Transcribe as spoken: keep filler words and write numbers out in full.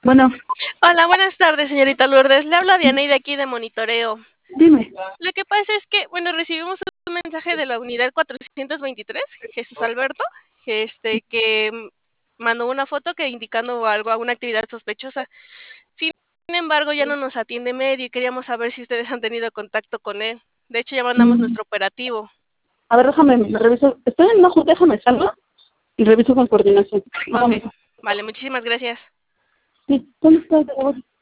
Bueno, Hola, buenas tardes, señorita Lourdes. Le habla Diana y de aquí de Monitoreo. dime. Lo que pasa es que, bueno, recibimos un mensaje de la unidad cuatrocientos veintitrés, Jesús Alberto, este, que mm, mandó una foto que indicando algo, alguna actividad sospechosa. Sin embargo, ya no nos atiende medio y queríamos saber si ustedes han tenido contacto con él. De hecho, ya mandamos Mm, nuestro operativo. a ver, déjame, me reviso. Estoy en una junta, déjame salgo y reviso con coordinación. Ok, Vamos. vale, muchísimas gracias. Sí, ¿dónde estás?